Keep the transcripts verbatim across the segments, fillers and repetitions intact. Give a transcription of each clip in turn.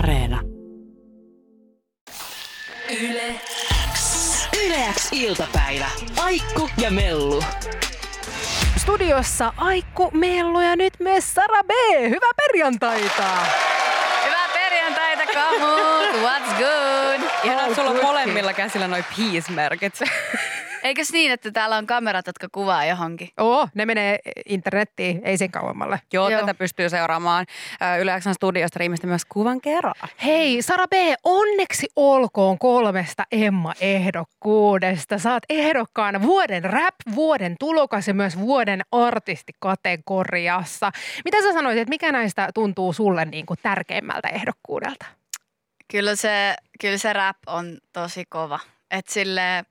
Areena. Yle X. Yle X iltapäivä. Aikku ja Mellu. Studiossa Aikku, Mellu ja nyt myös Sara B. Hyvää perjantaita! Hyvää perjantaita, kamut! What's good? Ihanaa, että sulla on molemmilla käsillä noi peace-merkit. Eikös niin, että täällä on kamerat, jotka kuvaa johonkin? Oo, ne menee internettiin, ei sen kauemmalle. Joo, Joo. tätä pystyy seuraamaan Yle X:n studiosta riimistä myös kuvan kerran. Hei, Sara B, onneksi olkoon kolmesta Emma-ehdokkuudesta. Sä oot ehdokkaana vuoden rap, vuoden tulokas ja myös vuoden artistikategoriassa. Mitä sä sanoisit, että mikä näistä tuntuu sulle niin kuin tärkeimmältä ehdokkuudelta? Kyllä se, kyllä se rap on tosi kova. Et silleen,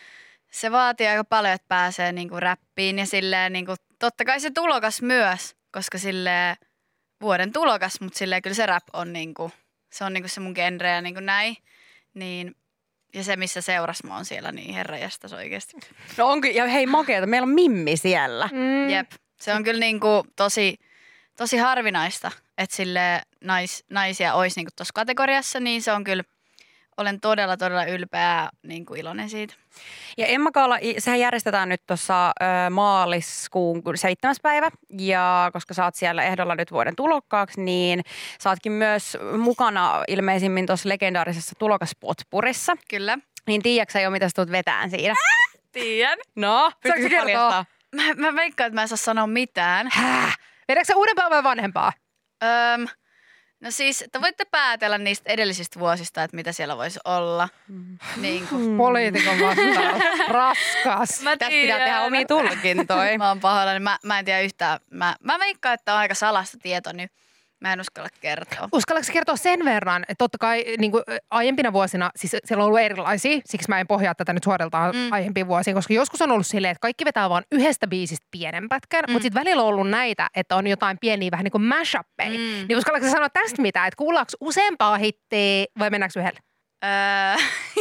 se vaatii aika paljon, että pääsee niinku räppiin ja silleen niinku, totta kai se tulokas myös, koska silleen vuoden tulokas, mutta silleen kyllä se rap on niinku, se on niinku se mun genre ja niinku näin. Niin, ja se, missä seuras mä oon siellä, niin herranjestas oikeesti. No onko, ja hei makeeta, meillä on Mimmi siellä. Mm. Jep, se on kyllä niinku tosi, tosi harvinaista, että silleen nais, naisia olisi niinku tuossa kategoriassa, niin se on kyllä, olen todella, todella ylpeä ja niinku iloinen siitä. Ja Emma Gaala, sehän järjestetään nyt tuossa maaliskuun seitsemäs päivä. Ja koska sä oot siellä ehdolla nyt vuoden tulokkaaksi, niin sä ootkin myös mukana ilmeisimmin tuossa legendaarisessa tulokaspotpurissa. Kyllä. Niin tiedätkö sä jo, mitä sä tulet vetään siinä? Tiedän. No, Saanko pystytkö kertoa? paljastamaan? Mä, mä veikkaan, että mä en saa sanoa mitään. Häh? Vedätkö sä uudempaa vai vanhempaa? Öm, no siis, te voitte päätellä niistä edellisistä vuosista, että mitä siellä voisi olla. Mm. Niin kuin. Poliitikon vastaus. Raskas. Mä Tästä pitää tehdä omia tulkintoja. Mä oon pahoillani. Mä, mä en tiedä yhtään. Mä, mä veikkaan, että on aika salasta tieto, niin mä en uskalla kertoa. Uskallatko sä kertoa sen verran, että totta kai niin kuin aiempina vuosina, siis siellä on ollut erilaisia, siksi mä en pohjaa tätä nyt suoriltaan mm. aiempiin vuosiin, koska joskus on ollut silleen, että kaikki vetää vaan yhdestä biisistä pienen pätkän, mm. mutta sitten välillä on ollut näitä, että on jotain pieniä vähän niin kuin mashuppeja. Mm. Niin uskallatko sä sanoa tästä mitään, että kuullaanko useampaa hittiä vai mennäänkö yhdellä? Öö.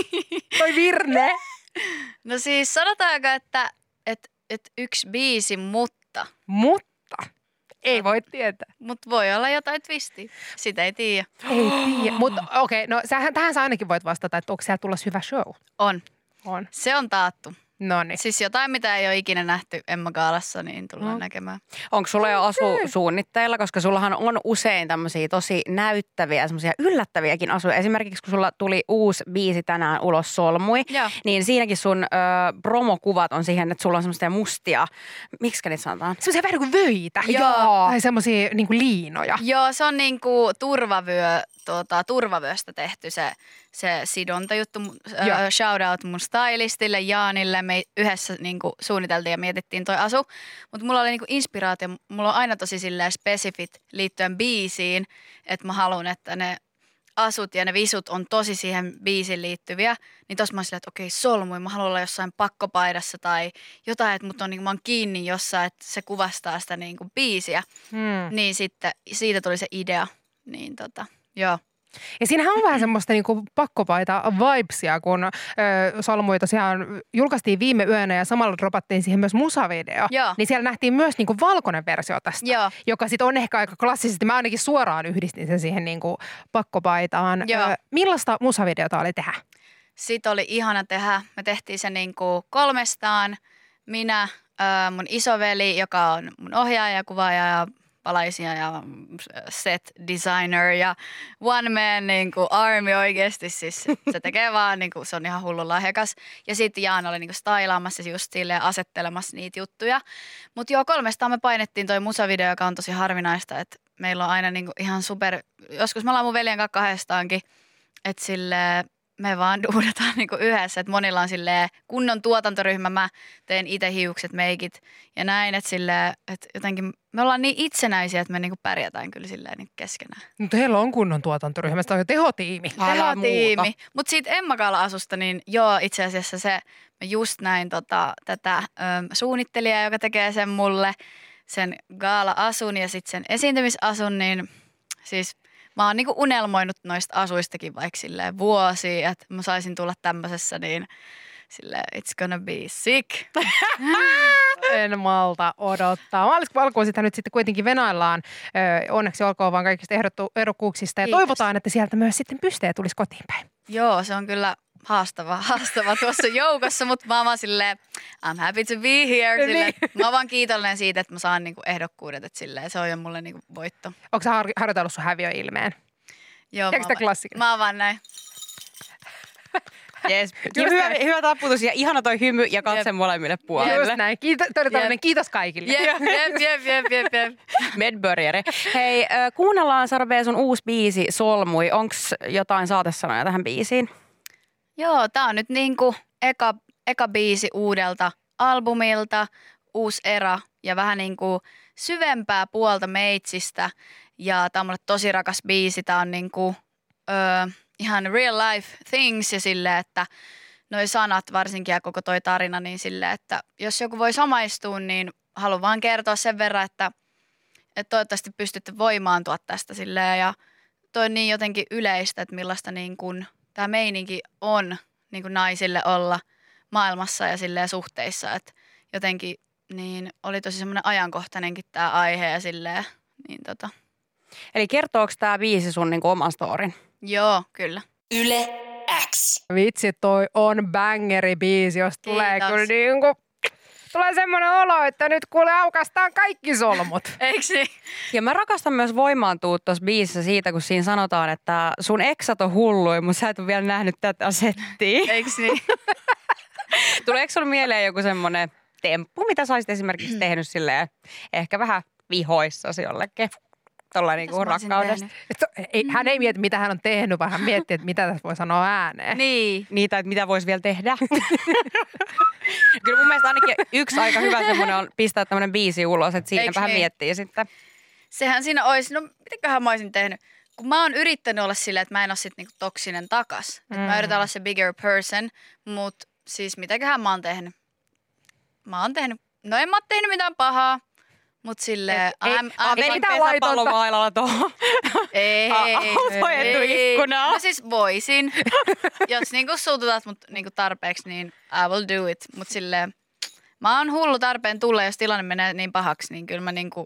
Toi Virne! No siis sanotaanko, että, että, että yksi biisi, mutta, Mutta ei voi tietää. mutta voi olla jotain twistiä. Sitä ei tiedä. Ei tiedä. Mutta okei, okay, no sähän, tähän sä ainakin voit vastata, että onko siellä tulossa hyvä show? On. On. Se on taattu. Noniin. Siis jotain, mitä ei ole ikinä nähty Emma Gaalassa, niin tullaan No. näkemään. Onko sulla jo asu suunnitteilla, koska sullahan on usein tämmöisiä tosi näyttäviä, semmoisia yllättäviäkin asuja. Esimerkiksi kun sulla tuli uusi biisi tänään ulos Solmui, Joo. niin siinäkin sun ö, promokuvat on siihen, että sulla on semmoisia mustia, miksi niitä sanotaan? Semmoisia vähän niin kuin vöitä. Joo. Tai semmoisia niin kuin liinoja. Joo, se on niinku turvavyö, tuota, turvavyöstä tehty se, se sidontajuttu. Joo. Äh, shout out mun stylistille Jaanille. Me yhdessä niinku suunniteltiin ja mietittiin toi asu. Mutta mulla oli niinku inspiraatio. Mulla on aina tosi silleen spesifit liittyen biisiin. Että mä haluan, että ne asut ja ne visut on tosi siihen biisiin liittyviä. Niin tossa mä oon silleen, että okei, Solmui, mä haluan olla jossain pakkopaidassa tai jotain, että mut on, niinku, mä oon kiinni jossain, että se kuvastaa sitä niinku biisiä. Hmm. Niin sitten siitä tuli se idea. Niin tota, joo. Ja siinähän on vähän semmoista niinku pakkopaita vibesia, kun ö, Solmui tosiaan julkaistiin viime yönä ja samalla dropattiin siihen myös musavideo. Joo. Niin siellä nähtiin myös niinku valkoinen versio tästä, Joo. joka sitten on ehkä aika klassisesti. Mä ainakin suoraan yhdistin sen siihen niinku pakkopaitaan. Joo. Ö, millaista musavideota oli tehdä? Sitten oli ihana tehdä. Me tehtiin se niinku kolmestaan. Minä, ö, mun isoveli, joka on mun ohjaaja ja kuvaaja ja palaisia ja set designer ja one man niinku army oikeasti. Siis se tekee vaan, niinku, se on ihan hullu lahjakas. Ja sitten Jaana oli niinku stylaamassa just silleen asettelemassa niitä juttuja. Mutta joo, kolmestaan me painettiin toi musavideo, joka on tosi harvinaista. Että meillä on aina niinku ihan super, joskus me ollaan mun veljen kanssa kahdestaankin, että silleen me vaan duudataan niinku yhdessä, että monilla on silleen kunnon tuotantoryhmä, mä teen itse hiukset, meikit ja näin, että silleen, että jotenkin me ollaan niin itsenäisiä, että me niinku pärjätään kyllä silleen niinku keskenään. Mutta heillä on kunnon tuotantoryhmä, sitä on jo tehotiimi. Älä Tehotiimi. muuta. Mutta siitä Emma Gaala-asusta, niin joo, itse asiassa se, mä just näin tota, tätä ö, suunnittelijaa, joka tekee sen mulle, sen Gaala-asun ja sitten sen esiintymisasun, niin siis mä oon niinku unelmoinut noista asuistakin vaikka silleen vuosia, että mä saisin tulla tämmöisessä, niin silleen it's gonna be sick. En malta odottaa. Maaliskuun alkuun sitä nyt sitten kuitenkin venaillaan. Ö, onneksi olkoon vaan kaikista ehdottu, ehdokkuuksista. Ja Kiitos. toivotaan, että sieltä myös sitten pysteä tulisi kotiin päin. Joo, se on kyllä haastava, haastava tuossa joukossa, mutta mä oon vaan silleen, I'm happy to be here. Silleen, mä oon vaan kiitollinen siitä, että mä saan niinku ehdokkuudet, että silleen, se on jo mulle niinku voitto. Onko sä har- harjoitellut sun häviöilmeen? Joo, Tiedätkö sitä klassikko? Mä oon vaan näin. Yes. Ja hyvä, hyvä taputus ja ihana toi hymy ja katse Jep. molemmille puolille. Just näin. Kiitos, todetaan, kiitos kaikille. Jep, jep, jep, jep, jep, jep. Medburgeri. Hei, äh, kuunnellaan Sara B sun uusi biisi Solmui. Onks jotain saatesanoja tähän biisiin? Joo, tää on nyt niinku eka, eka biisi uudelta albumilta, uusi era ja vähän niinku syvempää puolta meitsistä. Ja tää on mulle tosi rakas biisi. Tää on niinku öö, ihan real life things ja silleen, että noi sanat varsinkin ja koko toi tarina, niin silleen, että jos joku voi samaistua, niin haluan vaan kertoa sen verran, että, että toivottavasti pystytte voimaantua tästä silleen. Ja toi on niin jotenkin yleistä, että millaista niin kuin tämä meininki on niin kuin naisille olla maailmassa ja silleen suhteissa, että jotenkin niin oli tosi semmoinen ajankohtainenkin tämä aihe ja silleen, niin tota. Eli kertooko tää biisi sun niinku oman storin? Joo, kyllä. Yle X. Vitsi, toi on bangeri biisi, jos tulee Kiitos. kyllä niinku, tulee semmoinen olo, että nyt kuule aukastaan kaikki solmut. Eikö niin? Ja mä rakastan myös voimaantua tuossa biisissä siitä, kun siinä sanotaan, että sun eksat on hullui, mutta sä et ole vielä nähnyt tätä settiä. Eikö niin? Tuleeko sulla mieleen joku semmoinen temppu, mitä sä olisit esimerkiksi tehnyt silleen ehkä vähän vihoissasi jollekin? Tuolla niinku Mitäs mä olisin rakkaudesta. tehnyt? Et, ei, hän ei mieti, mitä hän on tehnyt, vaan hän miettii, että mitä tässä voi sanoa ääneen. Niin. Niitä, että mitä voisi vielä tehdä. Kyllä mun mielestä ainakin yksi aika hyvä semmoinen on pistää tämmöinen biisi ulos, että siinä Eiks vähän niin? miettii sitten. Sehän siinä olisi, no mitäköhän mä olisin tehnyt? Kun mä oon yrittänyt olla silleen, että mä en ole sit niinku toksinen takas. Mm. Mä yritän olla se bigger person, mutta siis mitäköhän mä oon tehnyt? Mä oon tehnyt, no en mä oo tehnyt mitään pahaa. Mut silleen, ei, I'm, ah, I'm, ei I'm, mitään laitonta. pesäpallomailalla tuohon. ei, auto etuikkunaan. No siis voisin. Jos niinku suututat mut niinku tarpeeksi, niin I will do it. Mut silleen, mä oon hullu tarpeen tulla, jos tilanne menee niin pahaksi, niin kyllä mä niinku,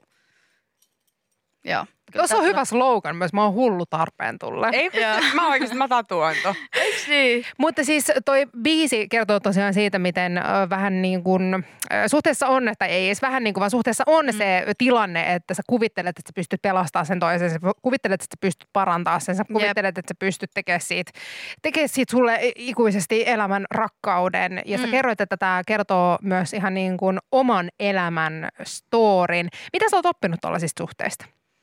joo. Tuossa on hyvä slogan myös, mä oon hullu tarpeen tulle. Ei, mä oikeasti, mä tatuoin to. Eiks niin? Mutta siis toi biisi kertoo tosiaan siitä, miten ö, vähän niin kuin ö, suhteessa on, että ei edes vähän niin kuin, vaan suhteessa on mm. se tilanne, että sä kuvittelet, että sä pystyt pelastamaan sen toisen, sä kuvittelet, että sä pystyt parantamaan sen, sä kuvittelet, että sä pystyt tekemään siitä, tekemään siitä sulle ikuisesti elämän rakkauden. Ja sä mm. kerroit, että tämä kertoo myös ihan niin kuin oman elämän storin. Mitä sä oot oppinut tuollaisista suhteista?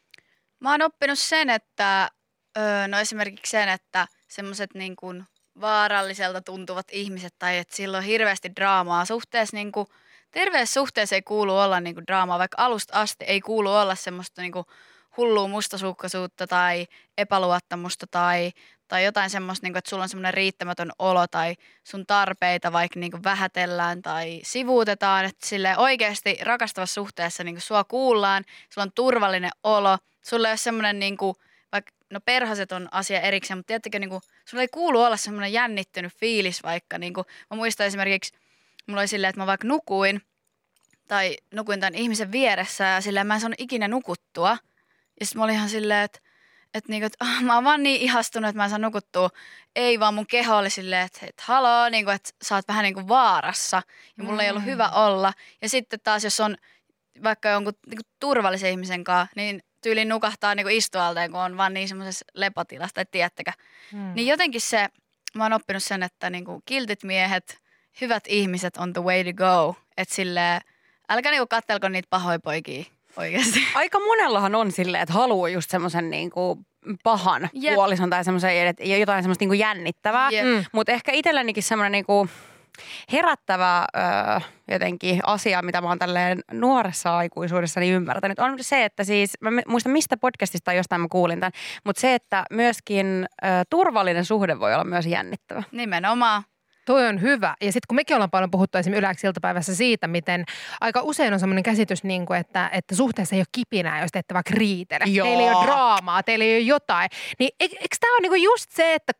Mä oon oppinut sen, että öö, no esimerkiksi sen, että semmoiset niin kuin vaaralliselta tuntuvat ihmiset tai että sillä on hirveästi draamaa suhteessa, niin kuin, terveessä suhteessa ei kuulu olla niin kuin draamaa, vaikka alusta asti ei kuulu olla semmoista niin kuin hullua mustasukkaisuutta tai epäluottamusta tai, tai jotain semmoista, niin kuin, että sulla on semmoinen riittämätön olo tai sun tarpeita vaikka niin kuin vähätellään tai sivuutetaan, että silleen oikeasti rakastavassa suhteessa niin kuin sua kuullaan, sulla on turvallinen olo. Sulla ei ole semmoinen, niin kuin, vaikka, no perhaset on asia erikseen, mutta tiedättekö, niin kuin, sulla ei kuulu olla semmoinen jännittynyt fiilis vaikka. Niin kuin, mä muistan esimerkiksi, mulla oli silleen, että mä vaikka nukuin, tai nukuin tämän ihmisen vieressä, ja silleen mä en saanut ikinä nukuttua. Ja sitten mä olin ihan silleen, että, että, niin kuin, että oh, mä oon vaan niin ihastunut, että mä en saa nukuttua. Ei vaan mun keho oli silleen, että, että haloo, niin kuin, että sä oot vähän niin kuin vaarassa, ja mulla mm. ei ollut hyvä olla. Ja sitten taas, jos on vaikka jonkun niin kuin turvallisen ihmisen kanssa, niin tyyliin nukahtaa niinku istualteen, kun on vaan niin semmoisessa lepotilassa, tai tiedättekö. Hmm. Niin jotenkin se, mä oon oppinut sen, että niinku kiltit miehet, hyvät ihmiset on the way to go. Että silleen, älkää niinku kattelko niitä pahoja poikia oikeasti. Aika monellahan on silleen, että haluaa just semmoisen niinku pahan Jep. puolison tai semmoisen, että jotain semmoista niinku jännittävää. Mm. Mutta ehkä itsellenikin semmoinen niinku herättävä öö, jotenkin asia, mitä mä oon tälleen nuoressa aikuisuudessani ymmärtänyt, on se, että siis, mä muistan mistä podcastista tai jostain mä kuulin tämän, mutta se, että myöskin ö, turvallinen suhde voi olla myös jännittävä. Nimenomaan. Toi on hyvä. Ja sitten kun mekin ollaan paljon puhuttu esimerkiksi Yle X iltapäivässä siitä, miten aika usein on semmoinen käsitys, niin kuin, että, että suhteessa ei ole kipinää, jos te ette vaikka riitele. Joo. Teillä ei ole draamaa, teillä ei ole jotain. Niin eikö tämä ole niin kuin just se, että kun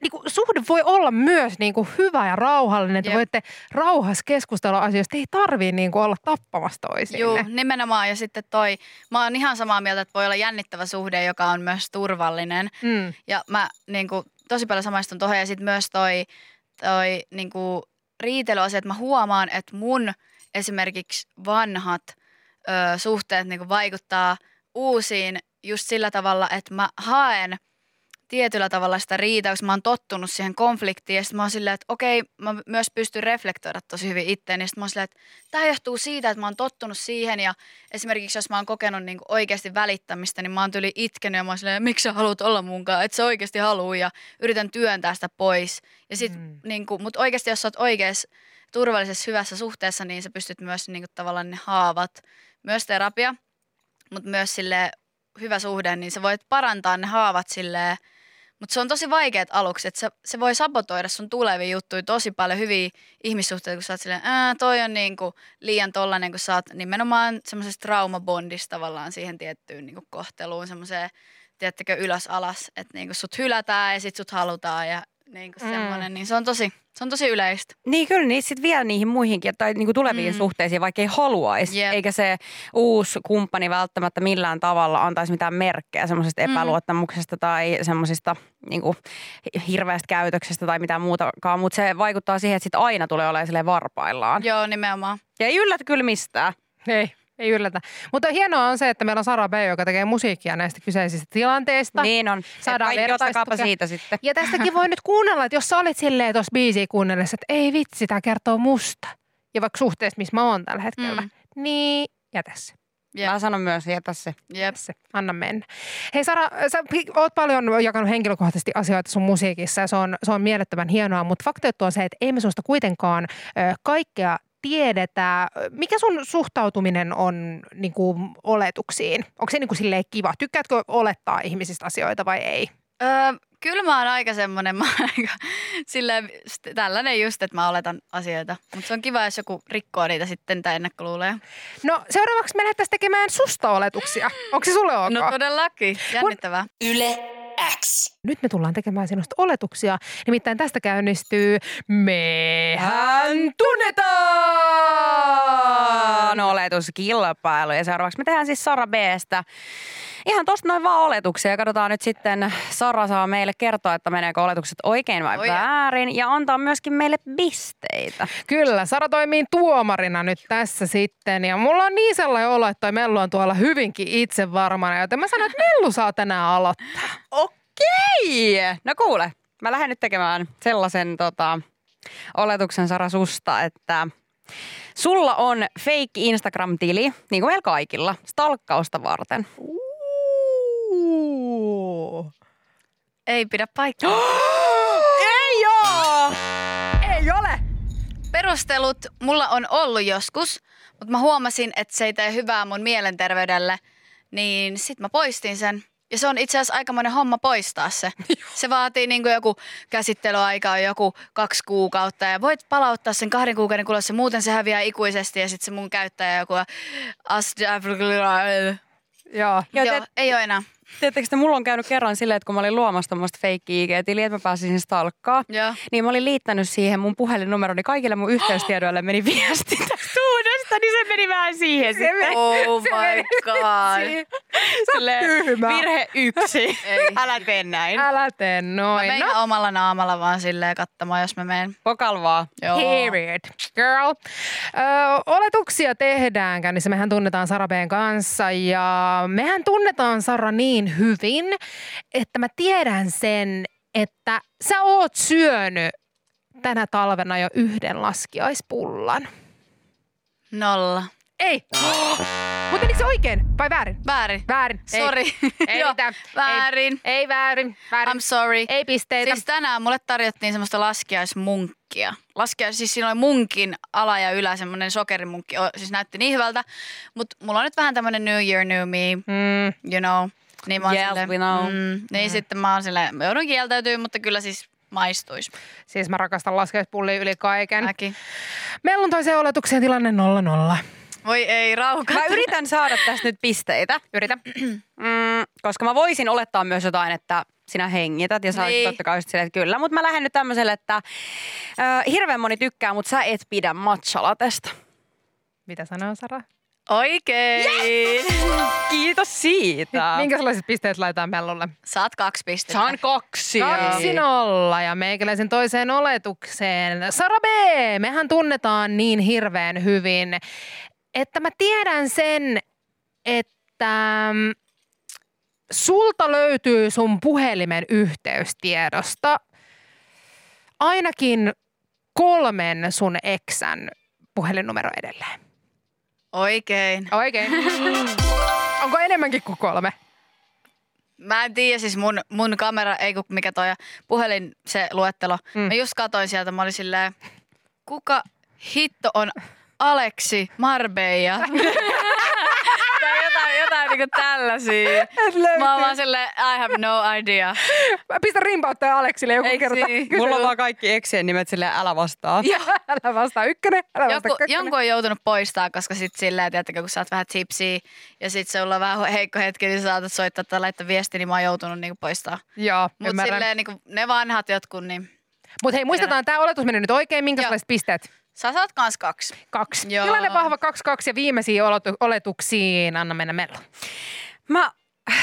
niinku, suhde voi olla myös niinku hyvä ja rauhallinen, että Jep. voitte rauhassa keskustella asioista. Ei tarvii niinku olla tappamassa toisiinne. Joo, nimenomaan. Ja sitten toi, mä oon ihan samaa mieltä, että voi olla jännittävä suhde, joka on myös turvallinen. Mm. Ja mä niin kuin, tosi paljon samaistun tuohon. Ja sitten myös toi, toi niin kuin, riitelyasia, että mä huomaan, että mun esimerkiksi vanhat ö, suhteet niin kuin, vaikuttaa uusiin just sillä tavalla, että mä haen tietyllä tavalla sitä riitaa, koska mä oon tottunut siihen konfliktiin. Ja sitten mä oon silleen, että okei, mä myös pystyn reflektoida tosi hyvin itteeni. Ja sitten mä oon silleen, että tämä johtuu siitä, että mä oon tottunut siihen. Ja esimerkiksi jos mä oon kokenut niin kuin oikeasti välittämistä, niin mä oon tyli itkenyt ja mä oon silleen, miksi sä haluat olla munkaan, että sä oikeasti haluu. Ja yritän työntää sitä pois. Ja sit, mm. niin kuin, mutta oikeasti jos sä oot oikeassa turvallisessa hyvässä suhteessa, niin sä pystyt myös niin kuin, tavallaan ne haavat, myös terapia, mutta myös silleen hyvä suhde, niin sä voit parantaa ne haavat silleen. Mutta se on tosi vaikeat aluksi, että se, se voi sabotoida sun tulevia juttuja tosi paljon, hyviä ihmissuhteita, kun sä oot silleen, ää, toi on niinku liian tollanen, kun sä oot nimenomaan semmoisesta traumabondista tavallaan siihen tiettyyn niinku kohteluun, semmoiseen, tiedättekö, ylös alas, että niinku sut hylätään ja sit sut halutaan ja niinku Mm. semmoinen, niin se on tosi, se on tosi yleistä. Niin kyllä, niin sitten vielä niihin muihinkin tai niinku tuleviin Mm. suhteisiin, vaikka ei haluaisi. Jep. Eikä se uusi kumppani välttämättä millään tavalla antaisi mitään merkkejä semmoisesta Mm. epäluottamuksesta tai semmoisista niinku hirveästä käytöksestä tai mitään muutakaan. Mutta se vaikuttaa siihen, että sit aina tulee olemaan silleen varpaillaan. Joo, nimenomaan. Ja ei yllätä kyllä mistään. Ei, ei yllätä. Mutta hienoa on se, että meillä on Sara B, joka tekee musiikkia näistä kyseisistä tilanteista. Niin on. Saadaan Kaikki ostakaapa vertaistukea. siitä sitten. Ja tästäkin voi nyt kuunnella, että jos sä olet silleen tuossa biisiä kuunnellessa, että ei vitsi, tää kertoo musta. Ja vaikka suhteessa, missä mä oon tällä hetkellä, Mm. niin jätä se. Jep. Mä sanon myös, jätä se. Jep. se. Anna mennä. Hei Sara, sä oot paljon jakanut henkilökohtaisesti asioita sun musiikissa ja se on, se on mielettömän hienoa, mutta fakta on se, että ei me susta kuitenkaan ö, kaikkea tiedetä. Mikä sun suhtautuminen on niin kuin, oletuksiin? Onko se niin kuin, silleen kiva? Tykkäätkö olettaa ihmisistä asioita vai ei? Öö, kyllä mä oon aika semmonen, mä oon aika silleen, st- tällainen just, että mä oletan asioita. Mutta se on kiva, jos joku rikkoo niitä sitten tai ennakkoluuleja. No seuraavaksi me lähdettäisiin tekemään susta oletuksia. Onko se sulle ok? No todellakin, jännittävää. Yle X. Nyt me tullaan tekemään sinusta oletuksia. Nimittäin tästä käynnistyy Mehän tunnetaan! Oletuskilpailu. Ja seuraavaksi me tehdään siis Sara B:stä ihan tosta noin vaan oletuksia. Ja katsotaan nyt sitten, Sara saa meille kertoa, että meneekö oletukset oikein vai Oi. väärin. Ja antaa myöskin meille pisteitä. Kyllä, Sara toimii tuomarina nyt tässä sitten. Ja mulla on niin sellainen olo, että toi Mellu on tuolla hyvinkin itsevarmana. Joten mä sanon, että Mellu saa tänään aloittaa. Okei! No kuule, mä lähden nyt tekemään sellaisen tota, oletuksen Sara susta, että sulla on fake Instagram-tili, niin kuin meillä kaikilla, stalkkausta varten. Uh. Ei pidä paikkaa. Ei oo! Ei ole! Perustelut mulla on ollut joskus, mutta mä huomasin, että se ei tee hyvää mun mielenterveydelle, niin sit mä poistin sen. Ja se on itse asiassa aikamoinen homma poistaa se. Se vaatii niin kuin joku käsittelyaikaa, joku kaksi kuukautta ja voit palauttaa sen kahden kuukauden kuluessa. Muuten se häviää ikuisesti ja sitten se mun käyttäjä joku Joo. Joo, Joo, te- ei ole enää. Tiedättekö, että mulla on käynyt kerran silleen, että kun mä olin luomassa tommoista fake I G-tiliä, että mä pääsin sinne stalkkaa, Joo. niin mä olin liittänyt siihen mun puhelinnumeroni kaikille mun yhteystiedoille meni viesti tästä uudesta, niin se meni vähän siihen sitten. Oh Se my meni god. Silleen, tyhmä. virhe yksi. Ei. Älä tee näin. Älä tee Mä noin. menen No, omalla naamalla vaan silleen katsomaan, jos mä menen. Pokal vaan. Joo. period. Girl. Ö, oletuksia tehdään käynnissä. Mehän tunnetaan Sara B:n kanssa ja mehän tunnetaan Sara niin hyvin, että mä tiedän sen, että sä oot syönyt tänä talvena jo yhden laskiaispullan. Nolla. Ei. Mutta menikö se oikein vai väärin? Väärin. Väärin. Ei. Sorry. Ei Joo, mitään. väärin. Ei, ei väärin. Väärin. I'm sorry. Ei pisteitä. Siis tänään mulle tarjottiin semmoista laskiaismunkkia. Laskiais, siis siinä oli munkin ala ja ylä, semmoinen sokerimunkki. O, siis näytti niin hyvältä. Mutta mulla on nyt vähän tämmöinen New Year, New Me, Mm. you know. Niin mä oon Yes, silleen, we know. Mm, niin Mm. sitten mä oon silleen, mä joudun kieltäytyy, mutta kyllä siis maistuisi. Siis mä rakastan laskiaispullia yli kaiken. Mäkin. Meillä on toiseen oletukseen tilanne nolla nolla. Voi ei, rauka. Mä yritän saada tästä nyt pisteitä. Yritä. Mm, Koska mä voisin olettaa myös jotain, että sinä hengität ja sä Niin. totta kai silleen, että kyllä. Mutta mä lähden nyt tämmöiselle, että äh, hirveän moni tykkää, mutta sä et pidä matchalatesta. Mitä sanoo Sara? Oikein. Kiitos siitä. Minkälaiset pisteet laitetaan Mellulle? Saat kaksi pistettä. Saan kaksi. Kaksi nolla ja meikäläisen toiseen oletukseen. Sara B, mehän tunnetaan niin hirveän hyvin, että mä tiedän sen, että mm, sulta löytyy sun puhelimen yhteystiedosta ainakin kolmen sun eksän puhelinnumero edelleen. Oikein. Oikein. Onko enemmänkin kuin kolme? Mä en tiedä, siis mun, mun kamera, ei kun mikä toi puhelin, se luettelo. Mm. Mm. Mä just katoin sieltä, mä olin silleen, kuka hitto on Aleksi Marbella? Tai jotain, jotain niinku tällaisia. Mä oon vaan silleen, I have no idea. Pistä rimpauttaja Aleksille joku Eiks kerta. niin? Mulla on vaan kaikki eksien nimet silleen, älä vastaa. Älä vastaa ykkönen, älä vastaa Joku, kakkonen. jonkun on joutunut poistaa, koska sit silleen, tiedättekö, kun sä oot vähän tipsiä ja sit se on vähän heikko hetki, niin sä saatat soittaa tai laittaa viesti, niin mä oon joutunut niinku poistaa. Joo, Mut ymmärrän. silleen niinku ne vanhat jotkut, niin Mutta hei, muistetaan, tämä oletus meni nyt oikein. Minkälaiset pisteet? sä saat kans kaksi. Kaksi. Joo. Tilanne vahva kaksi kaksi ja viimeisiin oletu- oletuksiin. Anna mennä Mellu. Mä,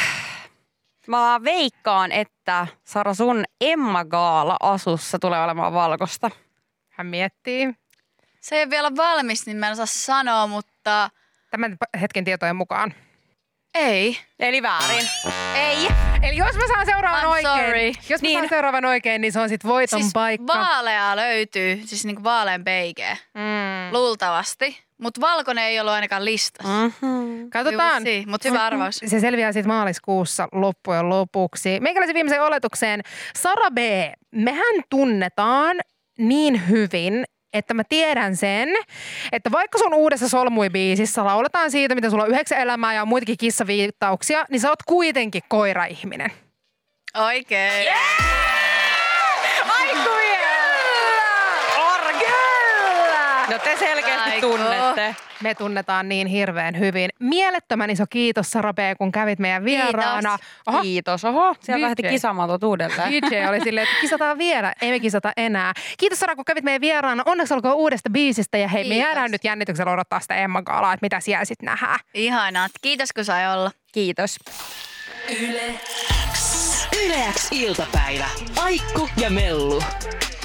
mä veikkaan, että Sara sun Emma Gaala-asussa tulee olemaan valkosta. Hän miettii. Se ei vielä ole valmis, niin mä en osaa sanoa, mutta Tämän hetken tietojen mukaan. ei. Eli väärin. Ei. Eli jos mä saan seuraavan I'm oikein, sorry. jos mä Niin. saan seuraavan oikein, niin se on sit voiton Siis paikka. vaalea löytyy, siis niinku vaalean peikeä. mm. Luultavasti. Mutta valkoinen ei ollut ainakaan listassa. Mm-hmm. Katsotaan. Mutta hyvä arvaus. Se selviää sitten maaliskuussa loppujen lopuksi. Meikäläisen viimeisen oletukseen. Sara B, mehän tunnetaan niin hyvin, että mä tiedän sen, että vaikka sun uudessa Solmui-biisissä lauletaan siitä, mitä sulla on yhdeksän elämää ja muitakin kissaviittauksia, niin sä oot kuitenkin koira-ihminen. Oikein. Yeah! Aikuinen! Kyllä! No te selkeästi Aiku. tunnette. Me tunnetaan niin hirveän hyvin. Mielettömän iso kiitos Sara B, kun kävit meidän vieraana. Oho, Kiitos. Oho, siellä D J. lähti kisaamaan tuot uudelleen. D J oli silleen, että kisataan vielä, ei me kisata enää. Kiitos Sara, kun kävit meidän vieraana. Onneksi olkoon uudesta biisistä ja hei, me Kiitos. jäädään nyt jännityksellä odottaa sitä Emma Gaalaa, että mitä siellä sitten nähdään. Ihanaa. Kiitos kun sai olla. Kiitos. Yle X. Yle X iltapäivä. Aikku ja Mellu.